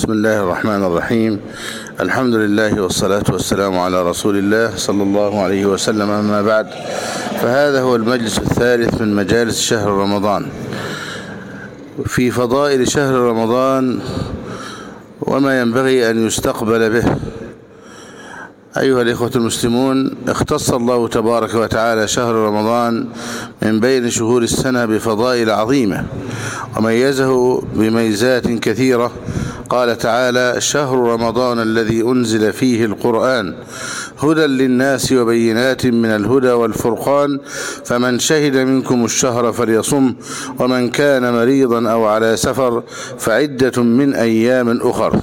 بسم الله الرحمن الرحيم. الحمد لله والصلاة والسلام على رسول الله صلى الله عليه وسلم. أما بعد، فهذا هو المجلس الثالث من مجالس شهر رمضان في فضائل شهر رمضان وما ينبغي أن يستقبل به. أيها الإخوة المسلمون، اختص الله تبارك وتعالى شهر رمضان من بين شهور السنة بفضائل عظيمة وميزه بميزات كثيرة. قال تعالى: شهر رمضان الذي أنزل فيه القرآن هدى للناس وبينات من الهدى والفرقان فمن شهد منكم الشهر فليصم ومن كان مريضا أو على سفر فعدة من أيام أخر.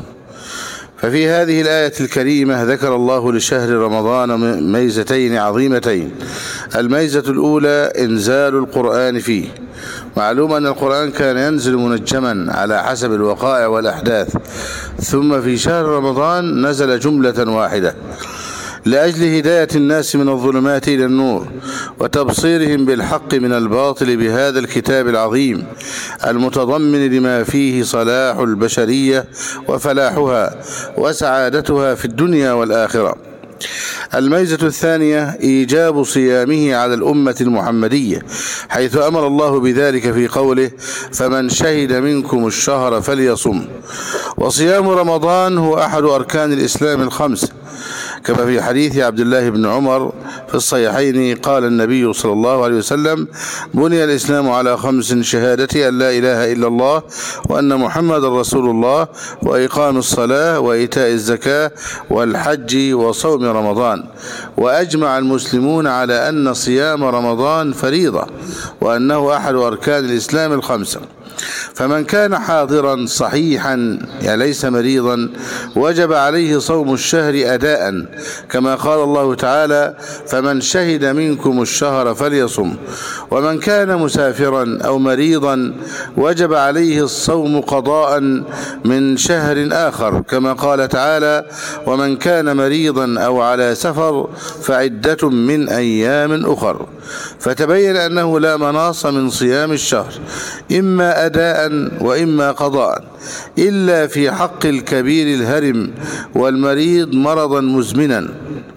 ففي هذه الآية الكريمة ذكر الله لشهر رمضان ميزتين عظيمتين. الميزة الأولى إنزال القرآن فيه. معلوم أن القرآن كان ينزل منجما على حسب الوقائع والأحداث، ثم في شهر رمضان نزل جملة واحدة لأجل هداية الناس من الظلمات إلى النور وتبصيرهم بالحق من الباطل بهذا الكتاب العظيم المتضمن لما فيه صلاح البشرية وفلاحها وسعادتها في الدنيا والآخرة. الميزة الثانية إيجاب صيامه على الأمة المحمدية، حيث أمر الله بذلك في قوله: فمن شهد منكم الشهر فليصم. وصيام رمضان هو أحد أركان الإسلام الخمس، كما في حديث عبد الله بن عمر في الصحيحين قال النبي صلى الله عليه وسلم: بني الإسلام على خمس: شهادة أن لا إله إلا الله وأن محمد رسول الله وإقام الصلاة وإيتاء الزكاة والحج وصوم رمضان. وأجمع المسلمون على أن صيام رمضان فريضة وأنه أحد أركان الإسلام الخمسة. فمن كان حاضرا صحيحا ليس مريضا وجب عليه صوم الشهر أداء، كما قال الله تعالى: فمن شهد منكم الشهر فليصم. ومن كان مسافرا أو مريضا وجب عليه الصوم قضاء من شهر آخر، كما قال تعالى: ومن كان مريضا أو على سفر فعدة من أيام أخر. فتبين أنه لا مناص من صيام الشهر إما أداء وإما قضاء، إلا في حق الكبير الهرم والمريض مرضا مزمنا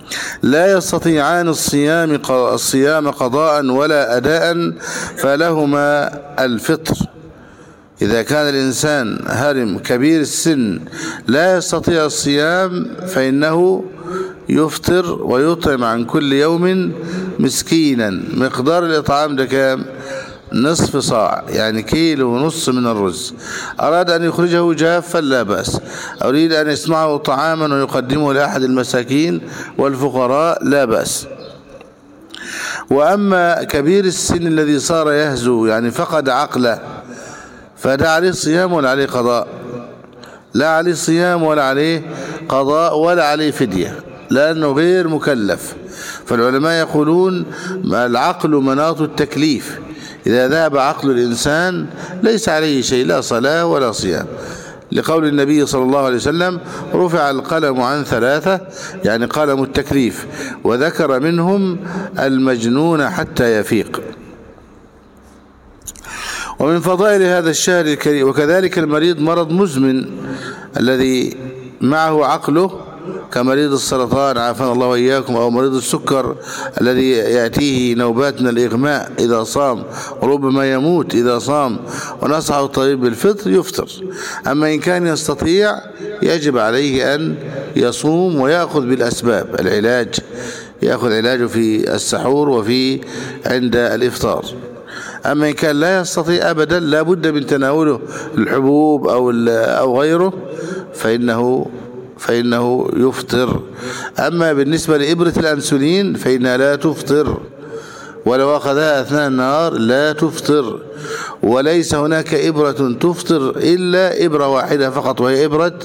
لا يستطيعان الصيام قضاء ولا أداء، فلهما الفطر. إذا كان الإنسان هرم كبير السن لا يستطيع الصيام فإنه يفطر ويطعم عن كل يوم مسكينا. مقدار الإطعام ده كام؟ نصف صاع، يعني كيلو ونص من الرز. أراد أن يخرجه جافا لا بأس، أريد أن يصنعه طعاما ويقدمه لأحد المساكين والفقراء لا بأس. وأما كبير السن الذي صار يهزو، يعني فقد عقله، فده عليه صيام ولا عليه قضاء؟ لا عليه صيام ولا عليه قضاء ولا عليه فدية، لأنه غير مكلف. فالعلماء يقولون العقل مناط التكليف. إذا ذهب عقل الإنسان ليس عليه شيء، لا صلاة ولا صيام، لقول النبي صلى الله عليه وسلم: رفع القلم عن ثلاثة، يعني قلم التكليف، وذكر منهم المجنون حتى يفيق. ومن فضائل هذا الشهر الكريم وكذلك المريض مرض مزمن الذي معه عقله، كمريض السرطان عافانا الله وإياكم، أو مريض السكر الذي يأتيه نوبات من الإغماء إذا صام، ربما يموت إذا صام، ونصحه الطبيب بالفطر يفطر. أما إن كان يستطيع يجب عليه أن يصوم ويأخذ بالأسباب، العلاج، يأخذ علاجه في السحور وفي عند الإفطار. أما إن كان لا يستطيع أبدا، لا بد من تناوله الحبوب أو غيره، فإنه يفطر. أما بالنسبة لإبرة الأنسولين فإنها لا تفطر، ولو أخذها أثناء النهار لا تفطر. وليس هناك إبرة تفطر إلا إبرة واحدة فقط، وهي إبرة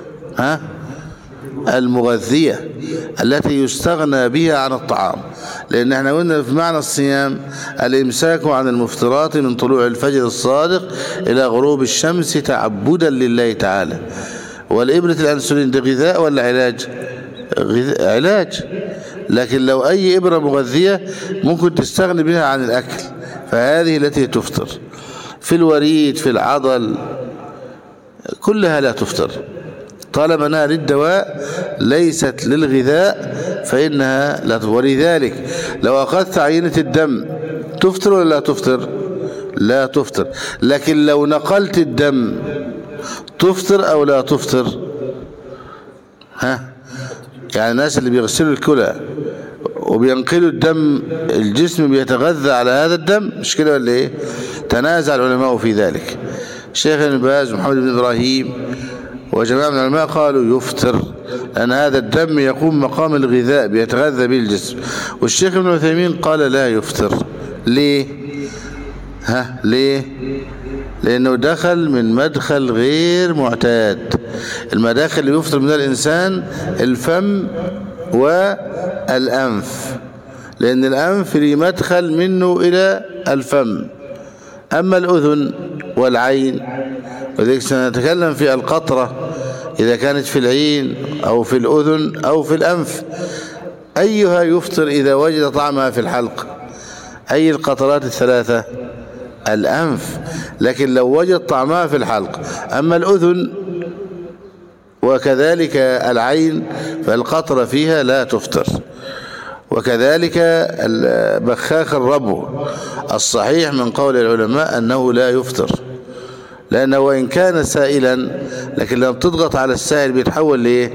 المغذية التي يستغنى بها عن الطعام. لأن احنا قلنا في معنى الصيام الإمساك عن المفطرات من طلوع الفجر الصادق إلى غروب الشمس تعبدا لله تعالى. والإبرة الأنسولين ده غذاء ولا علاج؟ علاج. لكن لو أي إبرة مغذية ممكن تستغني بها عن الأكل، فهذه التي تفطر. في الوريد، في العضل، كلها لا تفطر. طالما أنها للدواء ليست للغذاء فإنها لا تفطر. ولذلك لو أخذت عينة الدم تفطر ولا لا تفطر؟ لا تفطر. لكن لو نقلت الدم تفطر أو لا تفطر؟ يعني الناس اللي بيغسلوا الكلى وبينقلوا الدم الجسم بيتغذى على هذا الدم، مش كده ولا ايه؟ تنازع العلماء في ذلك. الشيخ ابن باز محمد بن إبراهيم وجماعة من العلماء قالوا يفطر، لأن هذا الدم يقوم مقام الغذاء بيتغذى به الجسم. والشيخ ابن عثيمين قال لا يفطر. ليه؟ ليه؟ لأنه دخل من مدخل غير معتاد. المداخل اللي يفطر منها الإنسان الفم والأنف، لأن الأنف ليه مدخل منه إلى الفم. أما الأذن والعين، وذلك سنتكلم في القطرة إذا كانت في العين أو في الأذن أو في الأنف، أيها يفطر إذا وجد طعمها في الحلق؟ أي القطرات الثلاثة؟ الأنف. لكن لو وجد طعمها في الحلق. أما الأذن وكذلك العين فالقطرة فيها لا تفطر. وكذلك بخاخ الربو الصحيح من قول العلماء أنه لا يفطر، لأنه وإن كان سائلا لكن لما تضغط على السائل بيتحول لإيه؟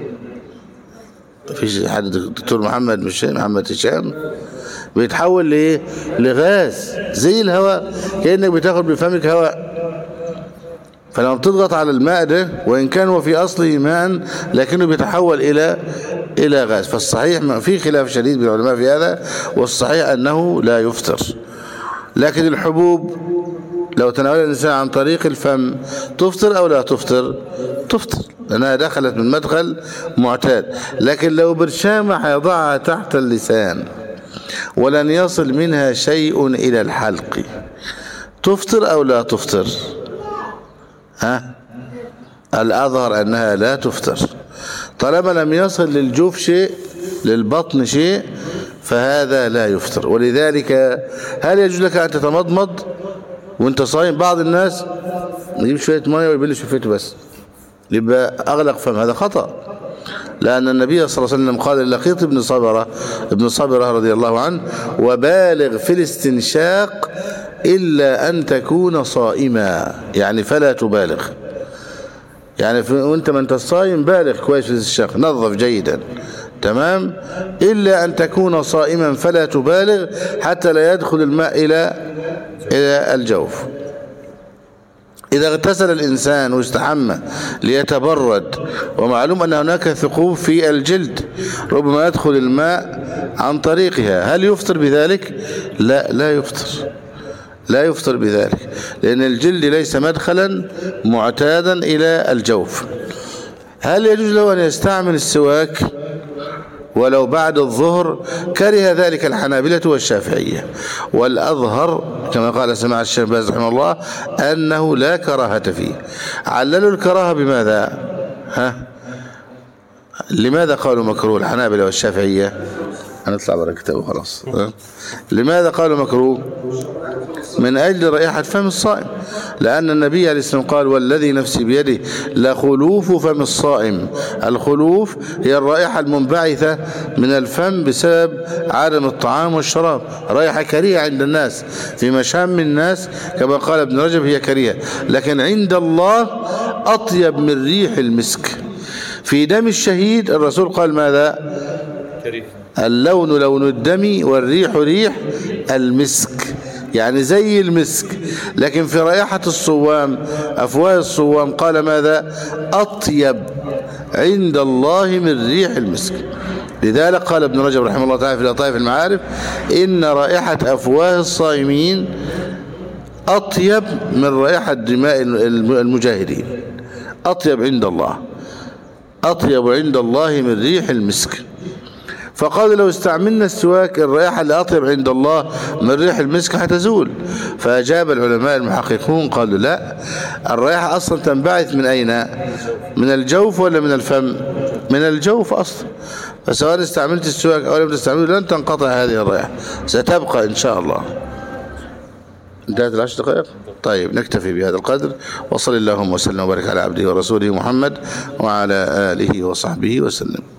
فيش حد دكتور محمد مش محمد هشام بيتحول لإيه؟ لغاز زي الهواء، كأنك بتاخد بفمك هواء. فلما تضغط على الماء ده وإن كان هو في أصله ماء لكنه بيتحول إلى غاز. فالصحيح في خلاف شديد بين العلماء في هذا، والصحيح أنه لا يفطر. لكن الحبوب لو تناول الإنسان عن طريق الفم تفطر أو لا تفطر؟ تفطر، لأنها دخلت من مدخل معتاد. لكن لو برشامة هيضعها تحت اللسان ولن يصل منها شيء إلى الحلق تفطر أو لا تفطر؟ الأظهر أنها لا تفطر. طالما لم يصل للجوف شيء للبطن شيء فهذا لا يفطر. ولذلك هل يجوز لك أن تتمضمض وانت صايم؟ بعض الناس يجيب شوية مية ويبل شفيته بس يبقى أغلق فم، هذا خطأ. لأن النبي صلى الله عليه وسلم قال للقيط ابن صبرة رضي الله عنه: وبالغ في الاستنشاق إلا أن تكون صائما، يعني فلا تبالغ. يعني وانت ما انت صايم بالغ كويس في الاستنشاق، نظف جيدا تمام، إلا أن تكون صائما فلا تبالغ حتى لا يدخل الماء إلى الجوف. إذا اغتسل الإنسان واستحمى ليتبرد، ومعلوم أن هناك ثقوب في الجلد ربما يدخل الماء عن طريقها، هل يفطر بذلك؟ لا، لا يفطر، لا يفطر بذلك، لأن الجلد ليس مدخلا معتادا إلى الجوف. هل يجوز له أن يستعمل السواك ولو بعد الظهر؟ كره ذلك الحنابلة والشافعية، والأظهر كما قال سماحة الشيخ باز رحمه الله أنه لا كراهة فيه. عللوا الكراهة بماذا؟ لماذا قالوا مكروه الحنابلة والشافعية؟ هنطلع برا الكتاب وخلاص. لماذا قالوا مكروه؟ من أجل رائحة فم الصائم، لأن النبي عليه الصلاة والسلام قال: والذي نفسي بيده لخلوف فم الصائم. الخلوف هي الرائحة المنبعثة من الفم بسبب عدم الطعام والشراب، رائحة كريهة عند الناس، في مشام الناس كما قال ابن رجب هي كريهة، لكن عند الله أطيب من ريح المسك. في دم الشهيد الرسول قال ماذا؟ اللون لون الدم والريح ريح المسك، يعني زي المسك. لكن في رائحة الصوام أفواه الصوام قال ماذا؟ أطيب عند الله من ريح المسك. لذلك قال ابن رجب رحمه الله تعالى في لطائف المعارف: إن رائحة أفواه الصائمين أطيب من رائحة دماء المجاهدين، أطيب عند الله، أطيب عند الله من ريح المسك. فقالوا لو استعملنا السواك الرائحة اللي أطيب عند الله من ريح المسك هتزول. فأجاب العلماء المحققون قالوا لا، الرائحة أصلا تنبعث من أين؟ من الجوف ولا من الفم؟ من الجوف أصلا. فسواء استعملت السواك أو لم تستعمله لن تنقطع هذه الرائحة، ستبقى إن شاء الله. انتهت 10 دقائق. طيب نكتفي بهذا القدر، وصل اللهم وسلم وبارك على عبده ورسوله محمد وعلى آله وصحبه وسلم.